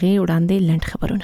دقیقې وړاندې لنډ خبرونه.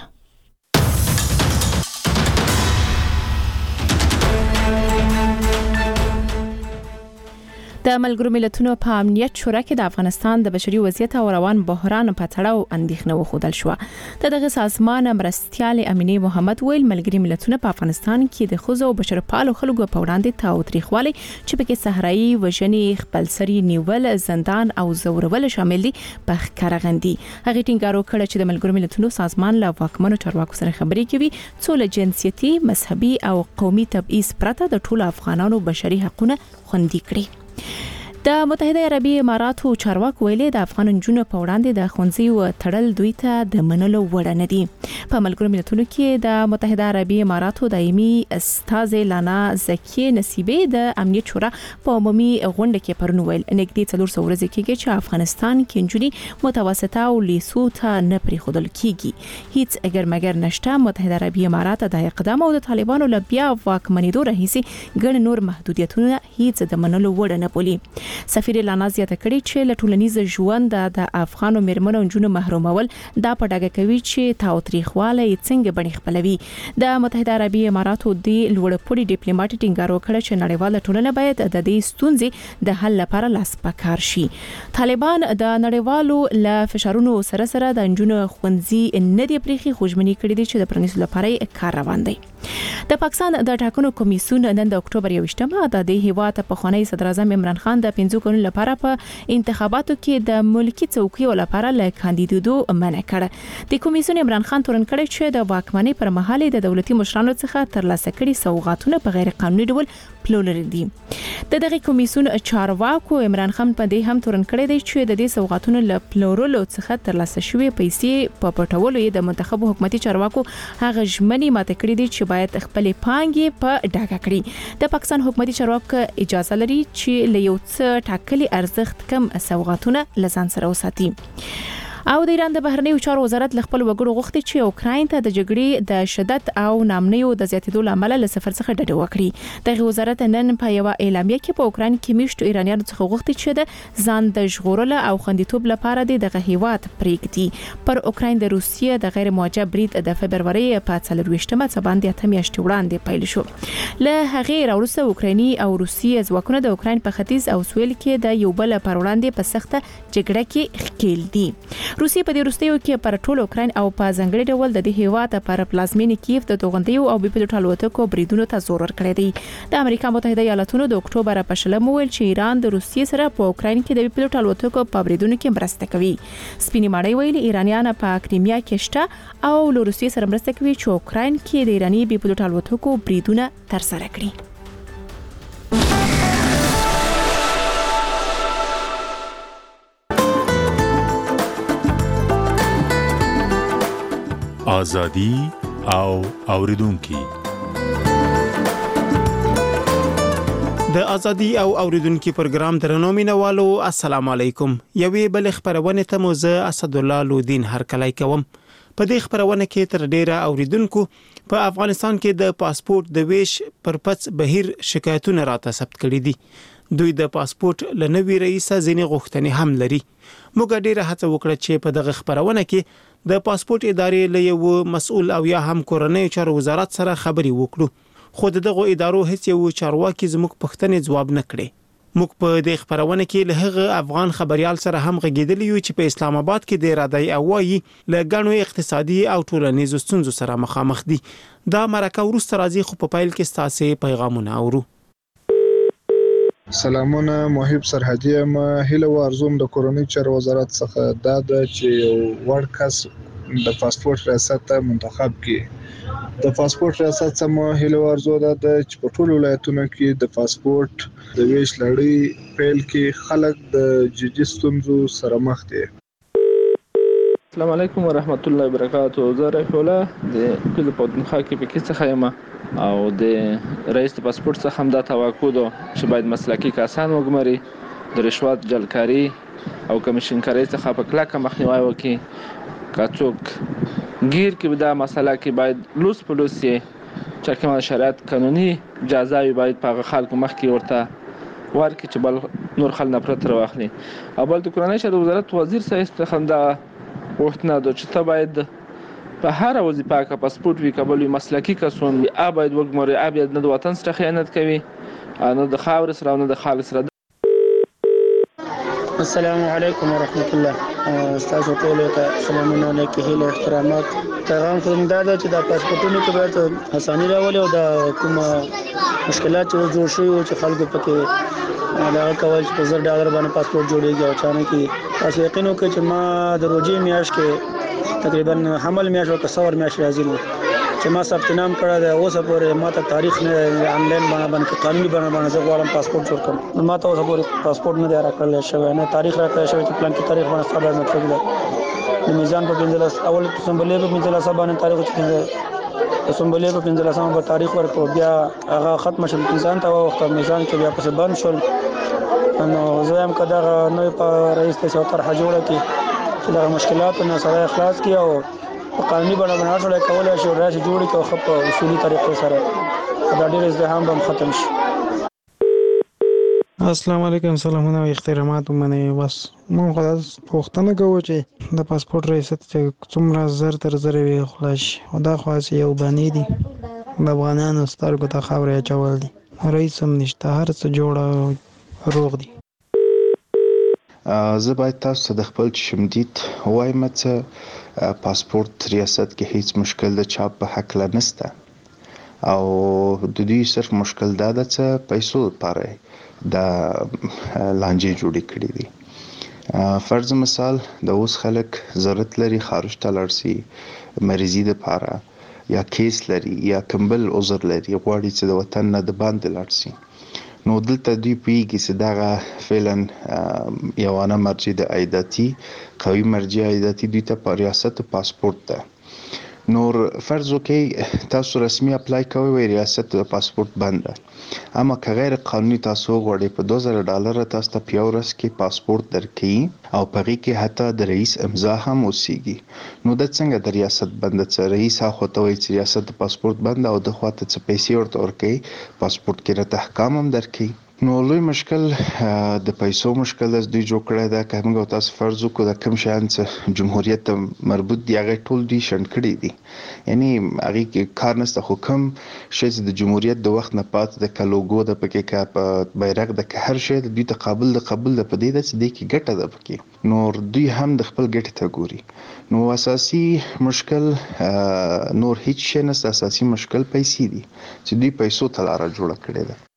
د ملګرو ملتونو په امنیت شورا کې د افغانستان د بشري وضعیت او روان بحران په تړاو اندېښنه وښودل شو. دغه سازمان مرستيال امینه محمد ویل ملګري ملتونه په افغانستان کې د خزو او بشرپالو خلکو په وړاندې تاوتریخوالي چې پکې صحرایي وژنې، خپلسري نیول، زندان او زورول شامل دي په ښکارغندي. هغه ټینګار وکړ چې د ملګرو ملتونو سازمان له واکمنو چارواکو سره خبرې کوي څو له جنسيتي، مذهبي او قومي تبعیض پرته د ټولو افغانانو بشري حقوقونه خوندي کړي. د متحده عربی اماراتو چارواکي ویلي د افغان جنونو په وړاندې د خونځي تړل دوی ته د منلو وړ نه دي. په ملګرو ملتونو کې د متحده عربی اماراتو دایمي استاذ لانا زکی نصیبی د امنیت شورا په عمومي غونډه کې پرون ویل نږدې 400 ورځې کېږي چې افغانستان کې جنونی متوسطه او لیسو ته نه پریښودل کیږي. هیڅ اگر مگر نشته. متحده عربی امارات د اقدام او د طالبانو له بیا واکمنېدو راهیسي ګڼ نور محدودیتونه هیڅ د منلو وړ نه بولي. سفیر لانا زیاته کړي چې له ټولنیز ژوند د افغانو میرمنو او جنونو محرومول دا په ډاګه کوي چې تاوتریخواله څنګه بڼې خپلوي. د متحده عربی اماراتو د لوړپوړي ډیپلوماټ ټینګار وکړ چې نړیواله ټولنه باید د دې ستونزې د حل لپاره لاس پکار شي. طالبان د نړیوالو له فشارونو سره سره د جنونو خوندزي نه دی پریخي خوشمنی کړي دي چې د پرانیستلو لپاره کار روان دی. د پاکستان د ټاکنو کمیسیون نن د اکتوبر 21مه د هیواد په خوانی صدر اعظم عمران خان د 5 کلونو لپاره په انتخاباتو کې د ملکی څوکیو لپاره له کاندیدودو منع کړ. د کمیسیون عمران خان تورن کړی چې د واکمنۍ پر مهال د دولتي مشرانو څخه ترلاسه کړي سوغاتونه په غیر قانوني ډول پلورل دي. دغه کمیسیون چارواکو عمران خان په دې هم تورن کړی دی چې د دې سوغاتونو له پلورلو څخه ترلاسه شوی پیسې په پټولو د منتخب حکومتي چارواکو هغه ژمنې ماته کړې دي چې باید خپل پانګې په ډاګه کړي. د پاکستان حکومتي چارواکو اجازه لري چې له یو څه ټاکلي ارزښت کم سوغاتونه لزان سره وساتي. او د ایران د بهرنیو چارو وزارت ل خپل وګړو غوښتي چې اوکراین ته د جګړې د شدت او نامنیو د زیاتېدو لامل له سفر څخه ډډه وکړي. دغه وزارت نن په یو اعلامیه کې په اوکراین کې میشتو ایرانیانو څخه غوښتي چې د ځان د ژغورلو او خوندیتوب لپاره دغه هیواد پریږدي. پر اوکراین د روسیې د غیر موجه برید د فبرवरी په 24مه باندې 8 میاشتې وړاندې پیل شو. له هغه راوروسته اوکرایني او روسي ځواکونه د اوکراین په ختیځ او سویل کې د یو بل پر وړاندې په سخته جګړه کې ښکیل دي. روسیې په دې وروستیو کې پر ټول اوکراین او په ځنګړي ډول د دې هیواد پر پلازمینې کیف د توغندیو او بیپلوټ الوتکو بریدونو ته زور ورکړی دی. د امریکا متحده ایالاتونو د اکتوبر په 20 ویل چې ایران د روسیې سره په اوکراین کې د بیپلوټ الوتکو په بریدونو کې مرسته کوي. سپینې ماڼۍ ویل ایرانیان په کریمیا کې شته او له روسیې سره مرسته کوي چې اوکراین کې د ایرانی بیپلوټ الوتکو بریدونه ترسره کړي. آزادی او اوریدونکو د ازادي او اوریدونکو پروګرام درنو مینوالو السلام علیکم. یوې بل خبرونه ته موزه اسد الله لودین هرکلی کوم. په دې خبرونه کې تر ډیره اوریدونکو په افغانستان کې د پاسپورت د ویش پر پڅ بهیر شکایتونه راته ثبت کړي دي. دوی د پاسپورت لنوي رئیس ځینې غوښتنې هم لري. موږ ډیره هڅه وکړه چې په دغه خبرونه کې د پاسپورت ادارې له یو مسؤل او یا هم کورنۍ چارو وزارت سره خبرې وکړو. خو دغه ادارو هیڅ یو چارواکي زموږ پوښتنې ځواب نه کړي. موږ په دې خبرونه کې له هغه افغان خبريال سره هم غږیدلی یو چې په اسلام آباد کې د ارادي اوایي له غنو اقتصادي او ټولنیزو ستونزو سره مخامخ دي. دا مرکه ورسته راځي خو په پایل کې ستاسو پیغامونه اورو. سلامونه محب سرحدي ما هله ورزوم د کورونی چارو وزارت څخه دا د چې یو ورکس د پاسپورت ریاست ته منتخب کی. د پاسپورت ریاست سم هله ورزو د چې په ټولو ولایتونو کې د پاسپورت د ویش لړۍ پیل کې خلک د جدي ستونزو سره مخ دي. السلام علیکم ورحمت الله وبرکاته. زه رفیع الله د کله په مخه کې پکې څخه یم او د رئیس د پاسپورت څخه هم دا توقع ده چې باید مسلکي کسان وګمري د رشوت جلکاری او کمیشن کاری څخه په کلکه مخنیوي وکړي. که څوک گیر کې دا مسله کې باید لوس پولیسي چې کومه شرایط قانوني اجازه باید په خلکو مخ کې ورته ورکړي چې بل نور خل نه پرته واخلي. او بل د کورنۍ چارو وزارت وزیر صاحب څخه دا وختنه ده چې ته باید په هر وظیفه کې پاسپورت وی کابل وی مسلکی کسون وی باید وګمري باید نه د وطن سره خیانت کوي نه د خاور سره نه د خالص سره. السلام علیکم ورحمت الله. تاسو ټول ته سلامونه علیکم هیله احترامات. پیغام کوم دا چې د پاسپورتونو کې باید اساني راولي او د کوم مشکلات چې جوړ شوي او چې خلکو پکې دا کول چې په $10 باندې پاسپورت جوړیږي او چانه کې تاسو یقین وکړئ چې ما د روزي میاشت کې تقریبا حمل میاشت او کسور میاشت راځي نو چې ما ثبت نام کړی دی اوس پورې ما ته تاریخ نه آنلاین باندې قانوني باندې زه غواړم پاسپورت جوړ کړم. ما ته اوس پورې پاسپورت نه دی راکړل شوی نه تاریخ راکړل شوی چې پلان کې تاریخ باندې خبر مطلب دی. د میزان په 15 اول سمبلې په 15 باندې تاریخ چې سمبلې په 15 په تاریخ ورکو بیا هغه ختم شول میزان ته وخت میزان کې بیا پس بند شول نو زه هم کدا نو په رئیس ته طرح جوړه کی چې دا مشکلات نه سره اخلاص کی او قانوني باندې ټول کولای شي راځي جوړي کو خپ اصولي طریقې سره دا ډېر ازدحام به ختم شي. السلام علیکم سلامونه او احترامات منه بس مون خدای پوښتنه کوم چې د پاسپورت ریاست چې څومره زر تر زر وی خلاص او دا خاص یو باندې دي د افغانانو سترګو ته خبره چول دي رئیس هم نشته هر څه جوړه روغ دي. زه باید تاسو د خپل شمدید وایم چې پاسپورت ریاست کې هیڅ مشکل د چاپ په حق لنسته او د دې صرف مشکل دا ده چې پیسو لپاره د لانجې جوړې کړې دي. فرض مثال د اوس خلک ضرورت لري خارج ته لاړ شي مریضي لپاره یا کیس لري یا کمبل عذر لري غواړي چې د وطن نه د باندې لاړ شي نو دلته دوی پیږي چې دغه فعلا یوانه مرجع د عایداتي قوي مرجع عایداتي دوی ته په ریاست پاسپورت ده. نور فرض وکړئ تاسو رسمي اپلای کوئ وی ریاست د پاسپورت بند ده اما که غیر قانوني تاسو غواړئ په $2000 تاسو ته په ورځ کې پاسپورت درکړي او په هغې کې حتی د رئیس امضا هم اوسیږي نو د څنګه د ریاست بند چې رئیس هغه ته وایي چې ریاست د پاسپورت بند او د خواته څه پیسې ورته ورکوي پاسپورت کې راته احکام هم درکړي نو لوی مشکل د پیسو مشکل د دوی جوړ کړی دا که موږ تاسو فرض وکړو د کوم شیان چې جمهوریت ته مربوط دي هغه ټول دوی شنډ کړي دي یعنی هغې کې کار نشته خو کوم شی چې د جمهوریت د وخت نه پات د که لوګو د پکې که په بیرغ د که هر شی د دوی ته قابل د قبول د په دې ده چې دې کې ګټه ده پکې نور دوی هم د خپل ګټې ته ګوري نو اساسي مشکل نور هیڅ شی نشته اساسي مشکل پیسې دي چې دوی پیسو ته لاره جوړه کړې ده.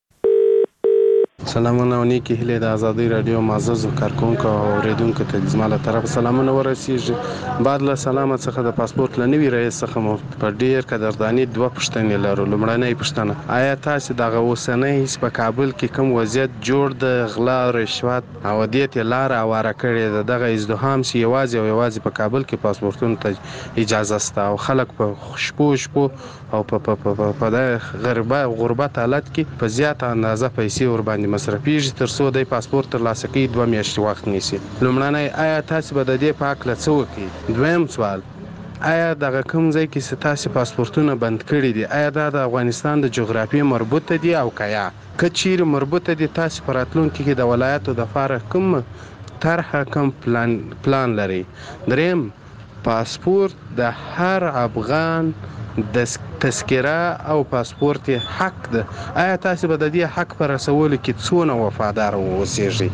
سلامونه او نیکی هیله د ازادي رادیو معزز کارکونکو او اوریدونکو ته زماله طرف سلامونه ورسیږي. بعد له سلام څخه د پاسپورت لنوي رئیس څخه مو په ډیر قدردانی دوه پوښتنې لرو. لومړنۍ پوښتنه آیا تاسو دغه اوسنۍ په کابل کې کوم وضعیت جوړ د غلا رشوت او دې لار اواره کړې ده دغه ازدحام سي یوازې په کابل کې پاسپورتونو ته اجازه سته او خلک په شپو او په غربت حالت کې په زیاته اندازه پیسې ور باندې مصرفيږي تر څو د پاسپورت ترلاسه کړي 2 میاشتې وخت نیسي. لومړنۍ آیا تاسو به د دې په اړه څه وکړئ؟ دویم سوال آیا دغه کوم ځای کې تاسو پاسپورتونه بند کړي دي آیا دا د افغانستان د جغرافیې مربوطه دي او کیا که چیرې مربوطه دي تاسو په راتلونکي کې د ولایتو د لپاره کوم طرحه کوم پلان لري؟ دریم پاسپورت د هر افغان د تذکره او پاسپورت حق ده آیا تاسو به د دې حق پر رسولو کې څونه وفادار اوسئ؟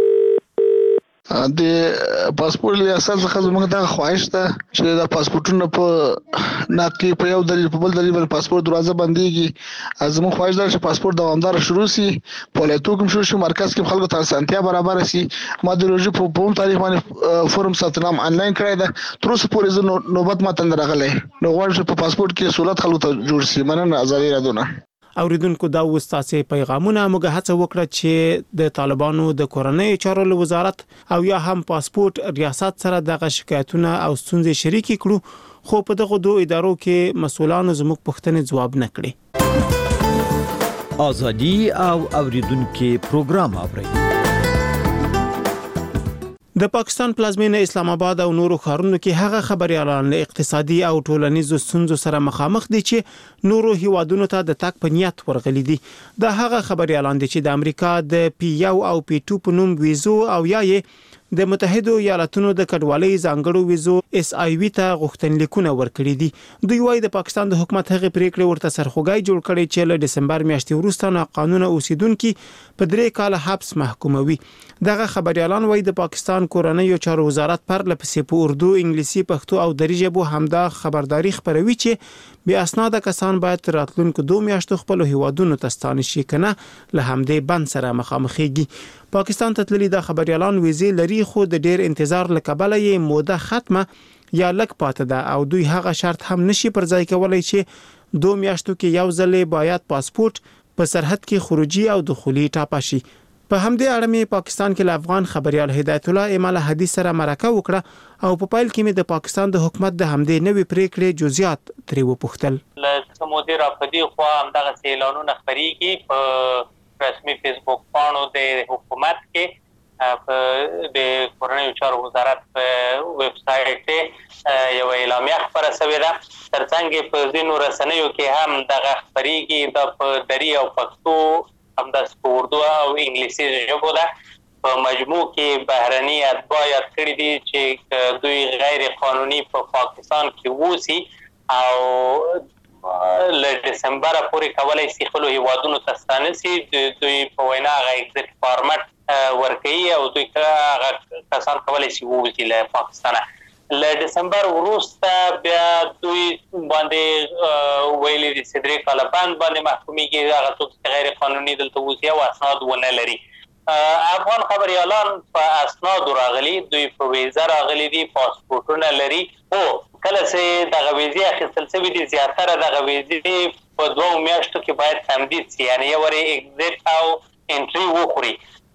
د پاسپورت ریاست څخه زموږ د خواهش ته چې د پاسپورتونو په ناقي په یو دلیل په بل دلیل باندې پاسپورت دروازه بنديږي زموږ خواهش ده چې پاسپورت دوامدار شروع شي په ولایتو کې شروع شي مرکز کې خلکو ته اسانتیا برابر شي ما د روزي په کوم تاریخ باندې فورم ثبت نام آنلاین کړی ده تر اوسه پورې نوبت ماته نه راغلی نو غواړم چې په پاسپورت کې سہولت خلکو ته جوړ شي مننه ازادي رادونه. اوریدونکو دا وستاسې پیغامونه موږ هڅه وکړه چې د طالبانو د کورنۍ چارو وزارت او یا هم پاسپورت ریاست سره دغه شکایتونه او ستونزې شریک کړو خو په دغه دوه ادارو کې مسؤلانو زموږ پوښتنې ځواب نه کړي. ازادي او اوریدونکو پروګرام اوري د پاکستان پلازمینه اسلام آباد او نورو ښارونو کې هغه خبريالان له اقتصادي او ټولنیزو ستونزو سره مخامخ دي چې نورو هیوادونو ته د تک په نیت ورغلي دي. د هغه خبريالان دي چې د امریکا د P1 او P2 په نوم ویزو او یا د متحده ایالاتونو د کډوالۍ ځانګړو ویزو اس آی وی ته غوښتنلیکونه ورکړي دي. دوی وايي د پاکستان د حکومت هغه پریکړه ورته سرخوږی جوړ کړي چې له دسمبر میاشتې وروسته ناقانونه اوسیدونکو په 3 کال حبس محکوموي. دغه خبريالان وايي د پاکستان کورنۍ چارو وزارت پر لپسې په اردو، انګلیسي، پښتو او دری ژبو همدا خبرداري خبروي چې بیا اسناد کسان باید راتلونکو 2 میاشتو خپل هیوادونو ته ستانه شي کنه له همدې بند سره مخامخېږي. پاکستان ته تللي د خبريالان ویزې لري خو د ډیر انتظار لکبله یې موده ختمه یا لک پاتې ده او دوی هغه شرط هم نشي پر ځای کولای چې 2 میاشتو کې یو ځل باید پاسپورت په سرحد کې خروجي او دخولي ټاپه شي. په همدې اړه مې پاکستان کې له افغان خبريال هدایت الله امال حدیث سره مرکه وکړه او په پایل کې مې د پاکستان د حکومت د همدې نوې پریکړې جزئیات ترې وپوښتل. له مدیر افدی خو هم دغه اعلانونه خبريږي په رسمي فیسبوک پاڼو د حکومت کې په د کورنۍ چارو وزارت په ویب سټ یو اعلامیه خبره شوې ده. ترڅنګ په ځینو رسنیو کې هم دغه خبريږي د په دری او پښتو هم د اردو او انګلیسي ژبو ده. په مجموع کې بهرني اتباع یاد کړی دي چې دوی غیر قانوني په پاکستان کې ووسی او له دسمبر پورې کولای شي خپل هیوادونو ته ستانه شي. دوی په وینا غا ایگزیټ فارمټ ورکوي او دوی هغه کسان کولای شي ووځي له پاکستانه. له دسمبر وروسته بیا دوی باندې ویلي دي چې 3 کال باندې محکوميږي هغه څوک غیر قانوني دلته وځي او اسناد ونه لري. افغان خبريالان په اسناد راغلي، دوی په ویزه راغلي دي، پاسپورتونه لري او کله چې د غویزې اخیستل شوی دي زیاتره د غویزې په 2 میاشتو کې باید تمدید شي، یعنی یو ری ایگزیټ او انټری وخوري.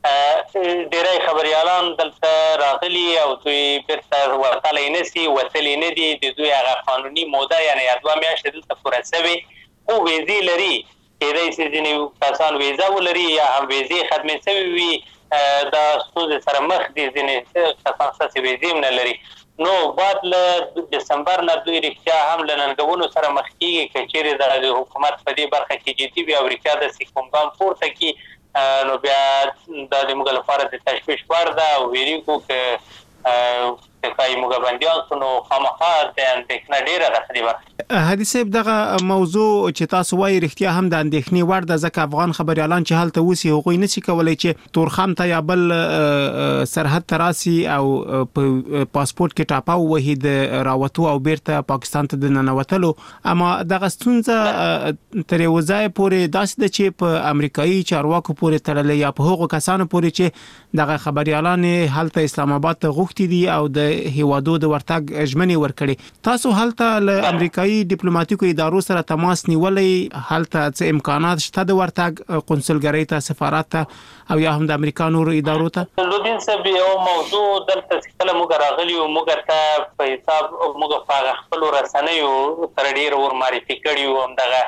ډیری خبريالان دلته راغلي او دوی بیرته ورتلی نشي، وتلی نه دي، د دوی هغه قانوني موده یعنی 2 میاشتې دلته پوره شوی خو ویزې لري. کېدای شي ځینې کسان ویزه ولري یا هم ویزې ختمې شوې وي، د ستونزې سره مخ دي، ځینې کسان ستاسې ویزې هم نه لري. نو بعد له دسمبر نه دوی رښتیا هم له ننګونو سره مخ کېږي که چیرې د حکومت په دې برخه کې جدي وي او رښتیا داسې کوم ګام پورته کړي نو بیا دا د موږ لپاره د تشویش وړ ده او ویریږو که کای موږ بندیان سو نو خامخا د اندېښنه ډیره ده په دې برخه. حدیث صاحب دغه موضوع چې تاسو وایي رښتیا هم د اندېښنې وړ ده ځکه افغان خبريالان چې هلته وسی هغوی نشي کولای چې تورخم ته یا بل سرحد تراسي او په پاسپورت کې ټاپه وهي د راوتو او بیرته پاکستان ته د ننوتلو. اما دغه ستونزه تر یو ځای پورې داسې ده چې په امریکایي چارواکو پورې تړلې یا په هغو کسانو پورې چې دغه خبريالان هلته اسلام آباد ته غوښتي دي او د هیوادو د ورتګ ژمنې ورکړي. تاسو هلته له امریکایي ډیپلوماټیکو ادارو سره تماس نیولې؟ هلته څه امکانات شته د ورتګ قونسلګرۍ ته، سفارت ته او یا هم د امریکا نورو ادارو ته؟ لودین صاحب یو موضوع دلته کله موږ راغلی او موږ ته په حساب موږ په خپل رسنیو تر ډیر ور معرفي کړیو هم دغه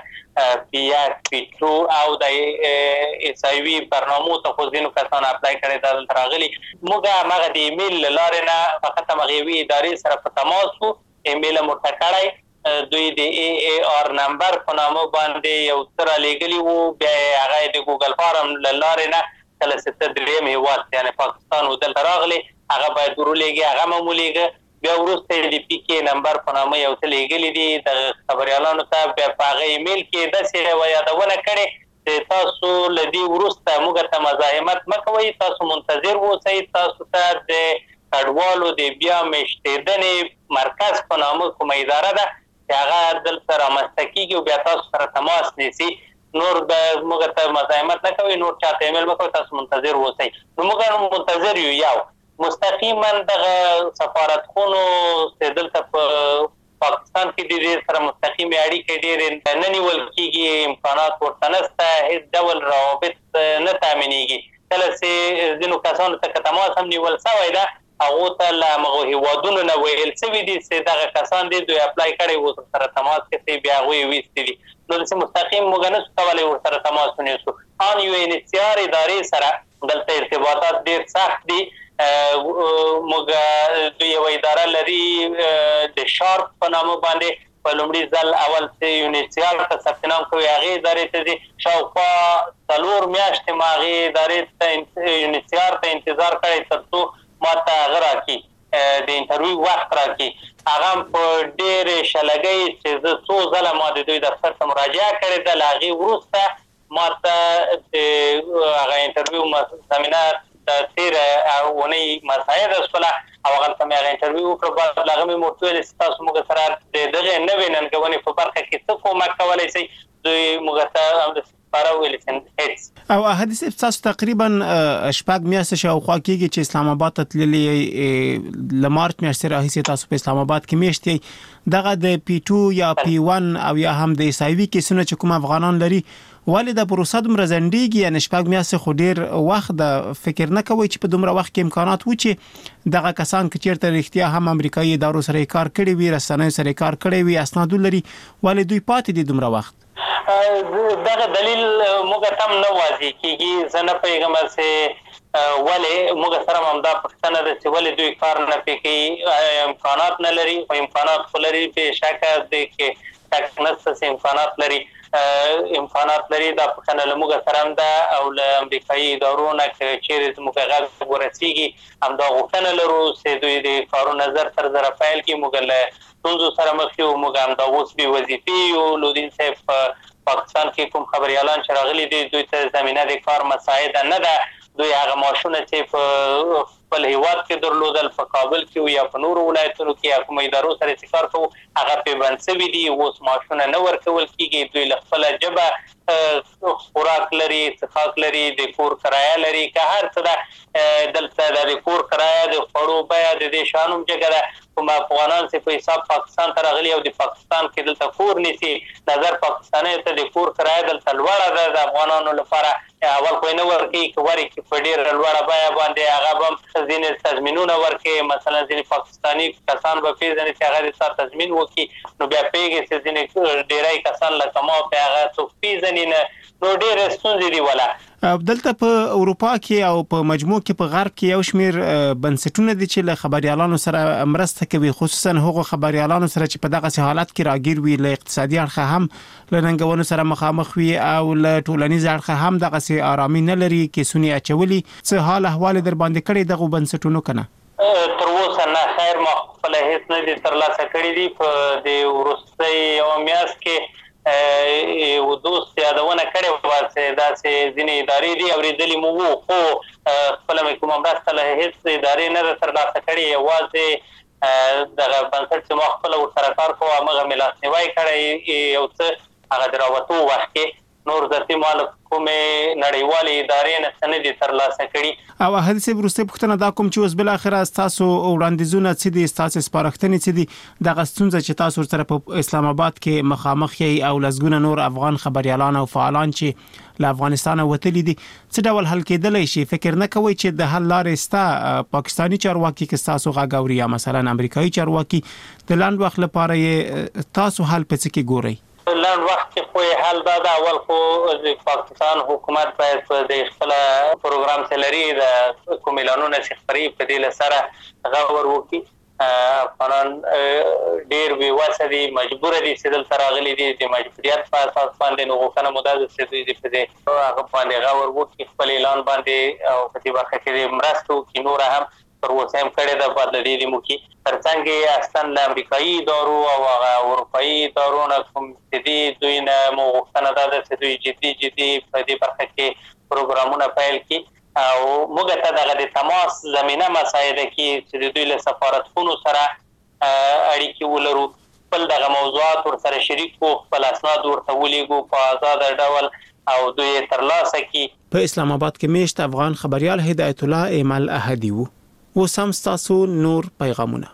پی2 او د اس آی وی برنامو ته خو ځینو کسان اپلای کړي دا راغلي. موږ هغه د ایمیل لارې نه فقط مغوي ادارې سره په تماس وو، ایمیل مرتکړای دوی د ای آر نمبر په نامه باندې یو تر لګلی وو، بیا هغه د ګوګل فارم لارې نه کله ست دریم هیواد یعنی پاکستان ودل راغلي هغه باید ورولېږي، هغه مولېږي. بیا وروسته د پی کې نمبر په نامه یو څه لګلی دي د خبريالانو ته، بیا په هغه ایمیل کې داسې یادونه کړي چې تاسو لدی وروسته موږ ته مزاحمت مکوئ، تاسو منتظر اوسئ، تاسو ته د کډوالو د بیا مشتیدنې مرکز په نامه کومه اداره ده چې هغه دلته رامنځته کېږي او بیا تاسو سره تماس نیسي. نور د موږ ته مزاحمت نه کوئ، نور چاته ایمیل مه کوئ، تاسو منتظر اوسئ. نو موږ منتظر یو، یو مستقیما دغه سفارتخونو چې دلته په پاکستان کې د دې سره مستقیم اړیکې ډېرې نه نیول کېږي، امکانات ورته نشته، هېڅ ډول روابط نه تامینېږي. کله چې ځینو کسانو ته تماس هم نیول شوی ده هغو ته له همغو هیوادونو نه ویل شوي دي چې دغه کسان دي دوی اپلای کړی اوس ورسره تماس کې بیا هغوی یې ویستي دي. نو داسې مستقیم موږ نشو کولی ورسره تماس ونیسو. ان یو انحصار ادارې سره دلته ارتباطات ډېر سخت دي. موږ دوی یوه اداره لري د شارپ په نامه باندې په لومړي ځل اول چې یونیسیال ته ثبت نام کوي هغې ادارې ته ځي. شاوخوا 4 میاشتې ما هغې ادارې ته یونیسیار ته انتظار کړی تر څو ماته هغه راکړي د انټرویو وخت راکړي. هغه په ډېرې شلګۍ چې زه څو ځله ما د دوی دفتر ته مراجعه کړې ده، له هغې وروسته ماته د هغه انټرویو زمینه د تېره اونۍ مساعده شوله او هغلته مې هغه انټرویو وکړه. بعد له هغه مې ورته ویل چې تاسو موږ سره د دغې نوې ننګونې په برخه کې څه کومک کولی شئ؟ دوی موږ ته او حدیث تاسو تقریبا شپږ میاشتې شاوخوا کېږي چې اسلام آباد ته تللي ل مارچ میاشتې راهیسې تاسو په اسلام آباد کې میشتي دغه د P2 یا P1 او یا هم د ایسایوي کیسونه چې کوم افغانان لري ولې د پروسه دومره ځنډیږي؟ یعنی شپږ میاشتې خو ډیر وخت د فکر نه کوي چې په دومره وخت کې امکانات و چې دغه کسان چې چیرته رښتیا هم امریکایي ادارو سره کار کړی وي، رسنیو سره کار کړی وي، اسناد لري، ولې دوی پاتې دي دومره وخت؟ دغه دلیل موږ تم نه واضح کیږي. زه نه پوهیږم چې ولې موږ سره همدا پوښتنه ده چې ولې دوی کار نه کوي. امکانات نه لري او امکانات خو لري، بېشکه دی کې شک نشته چې امکانات لري. دا پوښتنه له موږ سره هم ده او له امریکایي ادارو نه چیرې زموږ غږ ورسیږي همدا غوښتنه لرو چې دوی د کارونه زر تر زره پیل کړي. موږ له ستونزو سره مخ یو، موږ همدا اوس بې وظیفې یو. لودین صاحب په پاکستان کې کوم خبریالان چې راغلي دي دوی ته زمینه د کار مساعده نه ده. دوی هغه معاشونه چې په خپل هیواد کې درلودل په کابل کې یا په نورو ولایتونو کې یا کوم ادارو سره چې کار کوو هغه پیبند شوي دي، اوس معاشونه نه ورکول کېږي. دوی له خپله ژبه خوراک لري، څښاک لري، د کور کرایه لري، که هر څه ده دلته د کور کرایه د خوړو بیه د دې شیانو هم جګه ده. کوم افغانان چې په حساب پاکستان ته راغلي او د پاکستان کې دلته کور نیسي، نظر پاکستاني ته د کور کرایه دلته لوړه ده د افغانانو لپاره. اول خو یې نه ورکوي، که ورکړي په ډېره لوړه بیه باندې هغه به ځینې تضمینونه ورکوي. مثلا ځینې پاکستاني کسان به پېژني چې هغه د ستا تضمین وکړي، نو بیا پوهېږي چې ځینې ډېری کسان لکه ما په هغه څوک پېژني نه، نو ډېرې ستونزې دي وله. دلته په اروپا کې او په مجموع کې په غرب کې یو شمیر بنسټونه دي چې له خبريالانو سره مرسته کوي، خصوصا هغو خبريالانو سره چې په دغه حالت کې راګیر وي، له اقتصادي اړخه هم له ننګونو سره مخامخ وي او له ټولنیز اړخه هم دغه آرامي نه لري. کیسونه اچولي څه حال احوال در باندې کړي دغه بنسټونو کنه؟ تر اوسه نه، خیر ما خپل هیڅ نه دي ترلاسه کړي دي. په د وروستۍ یو میاشت کې یو دوست یادونه کړې وه چې داسې ځینې ادارې دي اورېدلي مو وو، خو خپله مې کومه مرسته له هېڅ ادارې نه ده ترلاسه کړې. یوازې دغه بنسټ چې ما خپله ورسره کار کوو همغه مې لاسنیوی کړی یو څه هغه د راوتو وخت کې. نور ذاتي ما له کومې نړیوالې ادارې نه څه نه دي ترلاسه کړي. او حدیث وروستۍ پوښتنه دا کوم چې اوس بالاخره ستاسو وړاندیزونه څه دي، ستاسو سپارښتنې څه دي، دغه ستونزه چې تاسو سره په اسلام آباد کې مخامخ یې او لسګونه نور افغان خبريالان او فعالان چې له افغانستان وتلي دي څه ډول حل کېدلی شي؟ فکر نه کوئ چې د حل لارې ستا پاکستاني چارواکي کې تاسو غږ اوري یا مثلا امریکایي چارواکي د لاند وخت لپاره یې تاسو حل په څه کې ګورئ؟ لاند وخت کې خو حل دا ده، اول خو د پاکستان حکومت باید په د خپل پروګرام چې لري د کوم اعلانونه چې خپري په دې سره غور وکړي. افغانان ډېر بې وسه دي، مجبور دي چې دلته راغلي دي، د مجبوریت په اساس باندې نو غوښتنه مو دا ده چې دوی په دې هغه باندې غور وکړي، خپل اعلان باندې او په دې برخه کې مرسته وکړي. نوره هم پر اوسه هم کړې ده، باید له دې موکي ترڅنګ یې اصلا له امریکایي ادارو او هغه اروپایي ادارو نه کوم چې دي دوی نه مو غوښتنه دا ده چې دوی جدي په دې برخه کې پروګرامونه پیل کړي او موږ ته دغه د تماس زمینه مساعده کړي چې دوی له سفارتخونو سره اړیکې ولرو، خپل دغه موضوعات ورسره شریک کړو، خپل اسناد ورته ولیږو په آزاده ډول او دوی یې ترلاسه کړي. په اسلام آباد کې میشت افغان خبریال هدایت الله ایمل احدي وو. وسام ستاسو نور پیغامونه.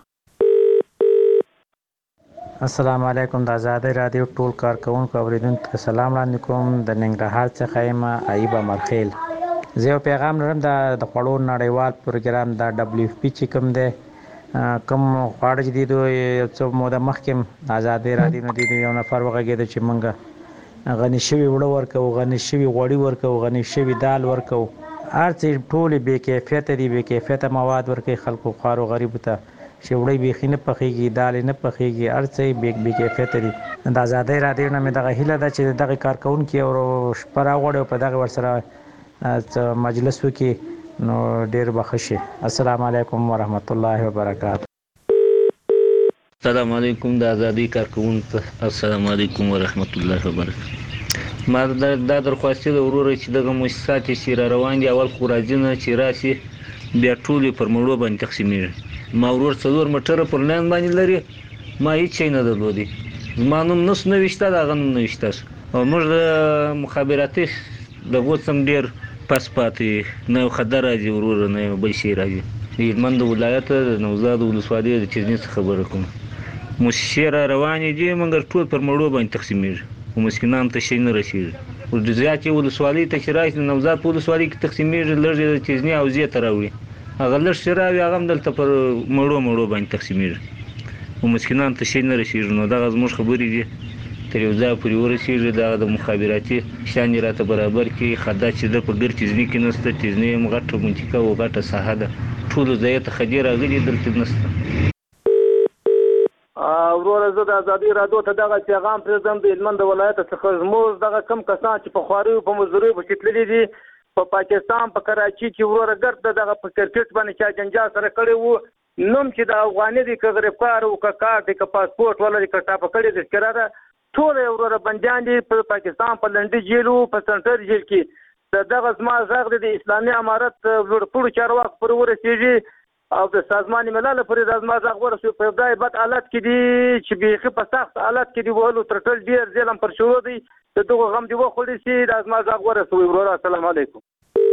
السلام علیکم، د آزادۍ رادیو ټول کارکونکو اوریدونکو سلام وړاندې کوم. د ننګرهار څخه یم ایوب مرخیل. زه یو پیغام لرم د خوړو نړیوال پروګرام د WFP چې کوم دی کوم خواړه چې دي یو څو موده مخکې آزادۍ رادیو نه دي یو نفر وغږېده چې موږ غني شوي وړه ورکوو، غني شوي غوړي ورکوو، غني شوي دال ورکوو، هر څه ټولې بې کیفیته دي، بې کیفیته مواد ورکوي خلکو خوارو غریبو ته چې وړی بیخي نه پخېږي، دالې نه پخېږي، هر څه یې بې کیفیته دي. د آزادۍ رادیو نه مې دغه هیله ده چې دغه کارکوونکي او شپه راغواړي او په دغه ورسره مجلس وکړي نو ډیر بخښي. السلام علیکم ورحمت الله وبرکاته. السلام علیکم د ازادي کارکونکو، السلام علیکم ورحمت الله وبرکاته. ما دا درخواست د ورور چې دغه مؤسسات چې را روان دي اول خو راځي نه چې راسي بیا ټول پر مړو باندې تقسیمېږي. ما ورور 4 مټره پر لاین باندې لري، ما هیڅ نه درلودي، زما نوم نس نه وشته، دا غنوم نه وشته او موږ د مخابراتي د وڅم ډیر پس پاتې نه خبر راځي ورور نه بل شي راځي. د هلمند ولایت د نوزاد ولسوالۍ د چزنې خبره کوم. مؤسسې را روانې دي مګر ټول پر مړو باندې تقسیمېږي او مسکینان ته شي نه رسېږي. او د زیاتې ولسوالۍ ته چې راشي د نوزاد په ولسوالۍ کې تقسیمېږي، لږ د چزنې او زیات راوړي، هغه لږ چې راوي هغه هم دلته پر مړو باندې تقسیمېږي او مسکینان ته شي نه رسېږي. نو دغه زموږ خبرې دي تر یو ځای پورې ورسېږي. دغه د مخابراتي شیان یې راته برابر کړي. خدا چې د په ګر چزنې کې نشته، چزنې هم غټه منطقه او غټه ساحه ده، ټولو ځایه ته خدي راغلي، دلته نشته. وروره زه د ازادي راډیو ته دغه پیغام پرېږدم د هلمند ولایت څخه. زموږ دغه کم کسان چې په خواریو په مزدورۍ پسې تللي دي په پاکستان په کراچي کې وروره ګرد دغه په کرکټ باندې چا جنجال سره کړی وو، نوم چې د افغاني دی که غریبکار و که کار دی که پاسپورټ ولري که ټاپه کړی دی تذکره ده، ټول یې وروره بندیان دي په پاکستان په لنډي جیل و په سنټر جیل کې. دغه زما غږ د اسلامي امارت لوړپوړو چارواکو پورې ورسېږي او د سازمان ملل پورې د زما غږ ورسوي. په ابتدایي بد حالت کې دي چې بیخي په سخت حالت کې دي، وهلو تر ټول ډېر ظلم پر شروع دی، د دغو غم دې وخوړي شي د زما غږ ورسوي. وروره السلام علیکم.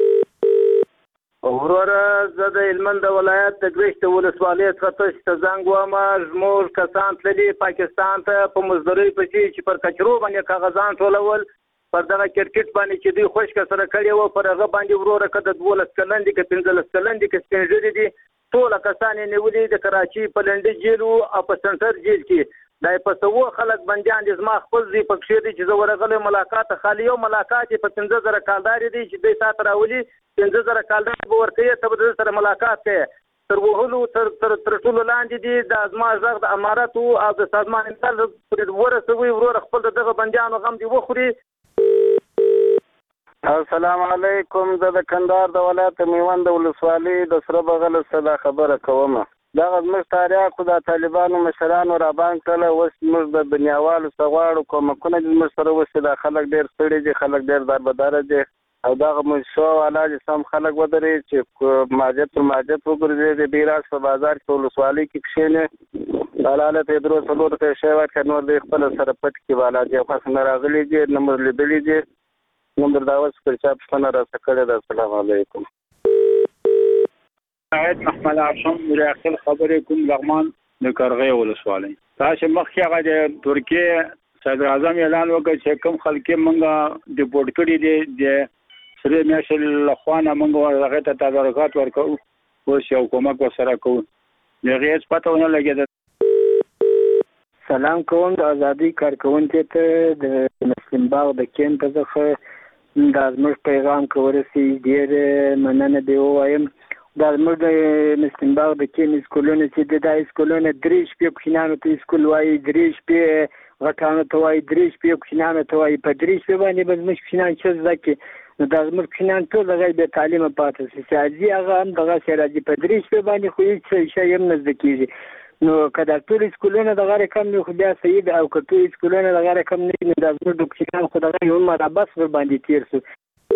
وروره زه د هلمند ولایت د ګرشت ولسوالۍ څخه تاسو ته زنګ وایم. زموږ کسان تللي پاکستان ته په مزدورۍ پسې چې پر کچرو باندې کاغذان ټولول، پر دغه کرکټ باندې چې دوی خوشکه سره کړی وو، پر هغه باندې وروره که د 12 کلن دي که 15 کلن دي که سپین ږیري دي، ټول کسان یې نیولي د کراچي په لنډي جیل او په سنټر جیل کې. دا په 100 خلک بندیان دي، زما خپل ځای پکښې دي چې زه ورغلی ملاقات خالي یو ملاقات یې په 15000 کالدارې دي چې دوی تا ته راولي 15000 کالدارې به ورکوي، ته به د سره ملاقات کوې. تر وهلو تر ټولو لاندې دي دا زما غږ د امارتو او د سازمان ملل پورې ورسوي. وروره خپل د دغه بندیانو غم دې وخوري. السلام علیکم. زه د کندهار د ولایت میوند ولسوالۍ د سره بغل څخه خبره کوم. دغه زموږ تاریخ د طالبانو مشرانو رابان کړه، اوس موږ د دنیاوالو څخه غواړو کومکونه دې موږ سره وشي. دا خلک ډېر ستړي دي، خلک ډېر دربداره دي او دغه موږ شو والا چې سم خلک ودرې چې ماجد پر ماجد وګرځي د بیراج په بازار کې ولسوالۍ کې کښېني حلاله ته درو څلور ته شی ورکړ، نور دې خپل سره پټ کې والا دي خاص نه راغلي دي، نمبر لیدلې دي، نمبر دا اوس پر چا پښتنه راځه کړی ده. السلام علیکم. سعید محمد عاصم ریاکل خبرې کوم لغمان د کرغې ولسوالۍ. تاسو مخکې هغه د ترکیه صدر اعظم اعلان وکړ چې کوم خلک مونږه ډیپورټ کړي دي د سره میاشل لخوانه مونږ هغه ته تدارکات ورکو، اوس یو کومک وسره کوو، دغه هیڅ پته ونه لګیده. سلام کوم د ازادي کارکونکو ته د مسلم باغ د کیمپ څخه د زموږ پیغام کورسي ډیر مننه دی وایم. دا زموږ د مسلم باغ د کیمپ سکولونو چې د سکولونو درې شپې کوچنیانو ته سکول وایي، درې شپې غټانو ته وایي، درې شپې کوچنیانو ته وایي، په درې شپې باندې به زموږ کوچنیان څه زده کړي. نو دا زموږ کوچنیان ټول دغه بې تعلیمه پاتې شي، چې حاجي هغه هم دغسې راځي په درې شپې باندې خو هېڅ شی هم نه زده کېږي. نو که دا ټول سکولونه دغه رقم وي خو بیا صحیح ده، او که ټول سکولونه دغه رقم نه وي نو دا زموږ د کوچنیان خو دغه یو مرابس ورباندې تېر شو.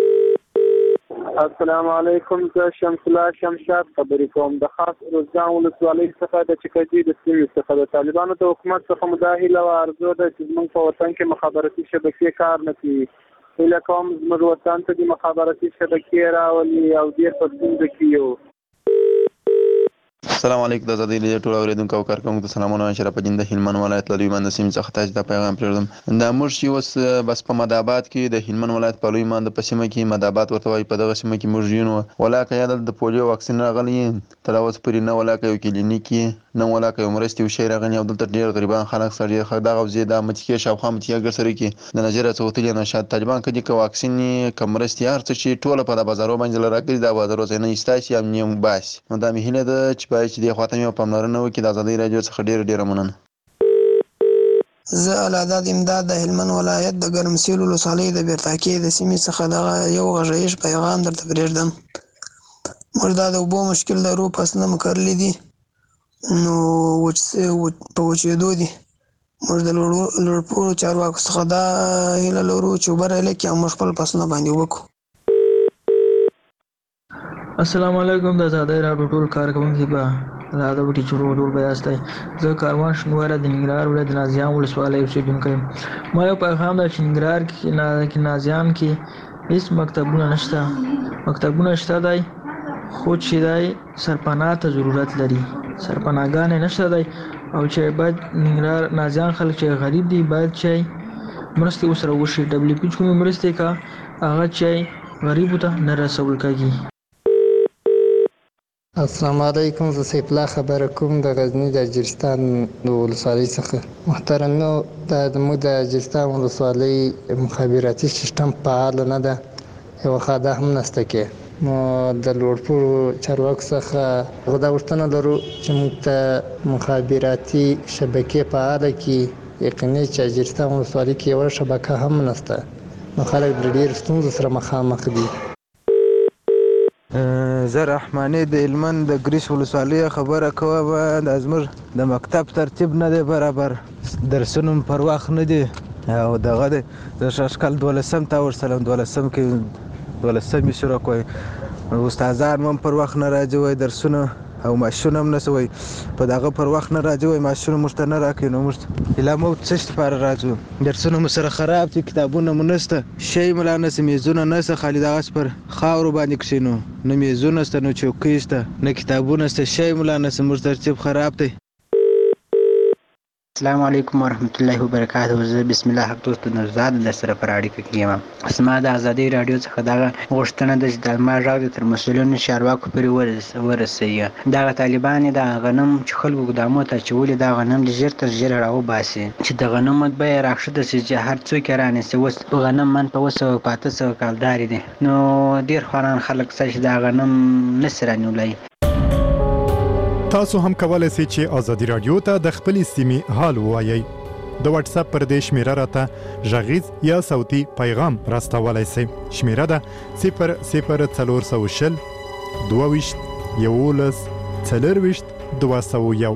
السلام علیکم. زه شمس الله شمشاد خبرې کوم د خاص روزګان ولسوالۍ څخه د چکدي د سیمې څخه. د طالبانو د حکومت څخه مداهله او ارزو ده چې زموږ په وطن کې مخابراتي شبکې کار نه کوي. هیله کوم زموږ وطن ته د مخابراتي شبکې راولي او ډېر په ستونزه کې یو. السلام علیکم. د ازادي راډیو ټول اوریدونکو او کارکونکو ته سلامونه. اشرف الدین د هلمند ولایت له لوی مند سیمې څخه تاسو ته پیغام پرېږدم. دا موږ چې اوس بس په مدابات کې د هلمند ولایت په لوی مند په سیمه کې مدابات ورته وایي، په دغه سیمه کې موږ یو ولاکه یا د پولیو واکسین راغلی تر اوسه پورې نه ولاکه یو کلینیک نه ولاکه یو مرستې وشي راغلی او دلته ډېر غریبان خلک سره خلک دغه وزې د متکې شاوخوا متکې ګرسره کې د نظر څوتلې نه شاد طالبان کدي که واکسین کم مرستې هر څه چې ټوله په د بازارو باندې راګري د بازارو ځای نه ایستاسي هم نیم باسي. نو دا مې هیله ده چې باید چې دې خواته مې پاملرنه وکړي. د ازادي راډیو څخه ډېره مننه. زه العداد امداد د هلمند ولایت د ګرمسیر ولسوالۍ د بیرتاکې د سیمې څخه دغه یو غږیز پیغام درته پرېږدم. موږ دا د اوبو مشکل لرو، فصلونه مو کرلي دي نو په وچېدو دي. موږ د لوړپوړو چارواکو څخه دا هیله لرو چې اوبه رالیکي او موږ خپل فصلونه باندې اوبه کړو. السلام علیکم. د آزادۍ راډیو ټول کارکوونکي به دا د وټي چورو ټول به یاستئ. زه کاروان شنواره د ننګرهار ولایت د نازیان ولسوالۍ اوسېدونکی یم. ما یو پیغام دی چې ننګرهار کې نازیان کې هېڅ مکتبونه نشته. مکتبونه شته دی خو چې دی سرپناه ته ضرورت لري. سرپناهګانې نشته دی او چې باید ننګرهار نازیان خلک چې غریب دي باید چې مرستې ورسره وشي. WP چې کومې مرستې کا هغه چې غریبو ته نه رسول کېږي. السلام علیکم. زه سیف الله خبره کوم د غزني د اجرستان د ولسوالۍ څخه. محترمو زموږ د اجرستان ولسوالۍ مخابراتي سیستم فعال نه ده، یوه خاده هم نشته کې. نو د لوړپوړو چارواکو څخه دا غوښتنه لرو چې موږ ته مخابراتي شبکې فعاله کړي. یقیني چې اجرستان ولسوالۍ کې یوه شبکه هم نشته، نو خلک د ډېرو ستونزو سره مخامخ دي. زه رحماني د هلمند د ګریش ولسوالۍ خبره کوم. دا زموږ د مکتب ترتیب نه دی برابر، درسونه پر وخت نه دي او دغه دی د شاشکال 12 ته ورسلم 12 کې 12 شروع کوي. استادان هم پر وخت نه راځي وای درسونه او ماشونه هم نسه وای په دغه پر وخت نه راځي وای ماشونه موږ ته نه راکوي. نو موږ اله مو څه لپاره راځو؟ درسونه مو سره خراب دي، کتابونه مو نشته، شی مو لا نسه، میزونه نسه، خالي دغه پر خاورو باندې کښینو، نه میزونه شته نه چوکۍ شته نه کتابونه شته، شی مو لا نسه، موږ ترتیب خراب دی. السلام علیکم ورحمت الله وبرکاته. زه بسم الله حق دوست نوزاد د سره پر اړیکه کې یم. زما د آزادۍ راډیو څخه دغه غوښتنه ده چې د ما غږ د تر مسؤلینو چارواکو پورې ورسوي. دغه طالبان د غنم چې خلکو ګدامو ته اچولي دا غنم ژر تر ژره راوباسي چې د غنمو بیه راکښته شي چې هر څوک یې رانیسي. اوس غنم من په 200 کالدارې دي، نو ډېر خواران خلک شته چې دا غنم نسي رانیولی. تاسو هم کولای شئ چې آزادي رادیو ته د خپلې سیمې حال ووایئ. د واتس اپ پر دې شمیره راته غږیز یا صوتي پیغام راستولای شئ. شمیره ده 00420 22 11 24 201.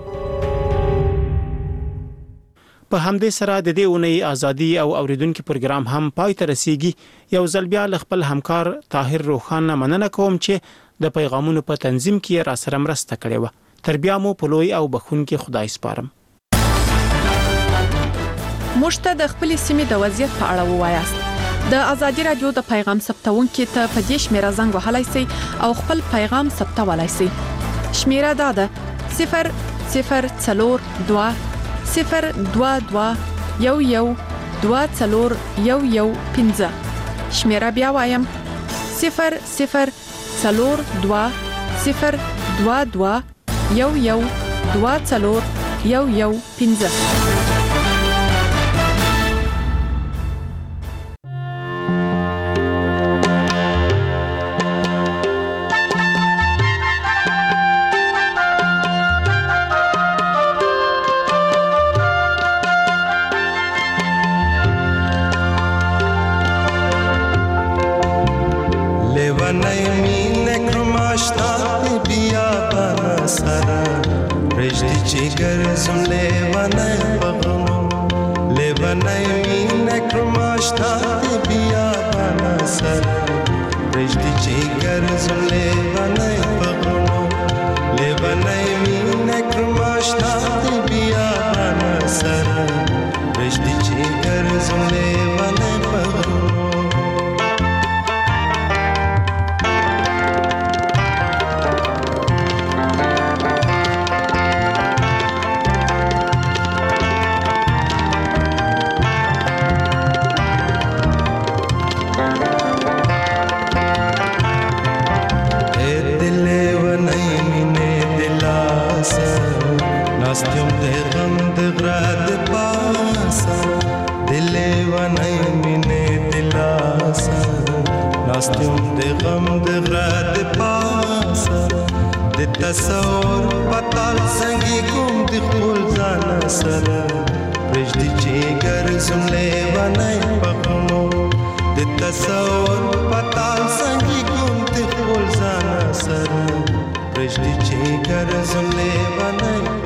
په همدې سره د دې اونۍ ازادي او اوریدونکو پروګرام هم پای ته رسیدي. یو ځل بیا خپل همکار طاهر روخان مننه کوم چې د پیغامونو په تنظیم کې را سره مرسته کړې و. تر بیا مو په لوی او بخښونکي خدای سپارم. مشته د خپل سیمې د وضعیت په اړه ووایاست. د ازادي رادیو د پیغام ثبتونکو ته په دې شمیره زنګ وهلای شئ او خپل پیغام ثبتولای شئ. شمیره دا ده 00420 022 112415. شمیره بیا وایم 00420 022 112415. تصور پتال سنگی کوم دی خپل ځان سره پرېږدي چې ګرځم لیونی پخمو د تصور پتال سنگی کوم دی خپل ځان سره پرشتي چې ګرځم لیوانای